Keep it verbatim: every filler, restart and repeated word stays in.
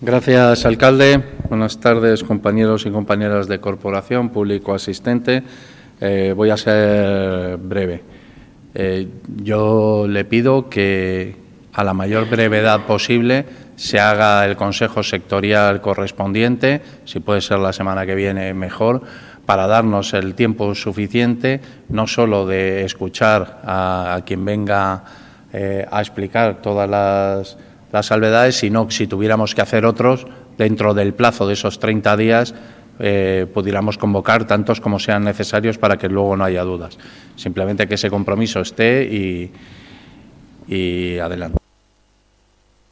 Gracias, alcalde. Buenas tardes, compañeros y compañeras de corporación, público asistente. Eh, voy a ser breve. Eh, yo le pido que a la mayor brevedad posible se haga el consejo sectorial correspondiente, si puede ser la semana que viene mejor, para darnos el tiempo suficiente, no solo de escuchar a, a quien venga eh, a explicar todas las, las salvedades, sino si tuviéramos que hacer otros, dentro del plazo de esos treinta días, eh, pudiéramos convocar tantos como sean necesarios para que luego no haya dudas. Simplemente que ese compromiso esté y, y adelante.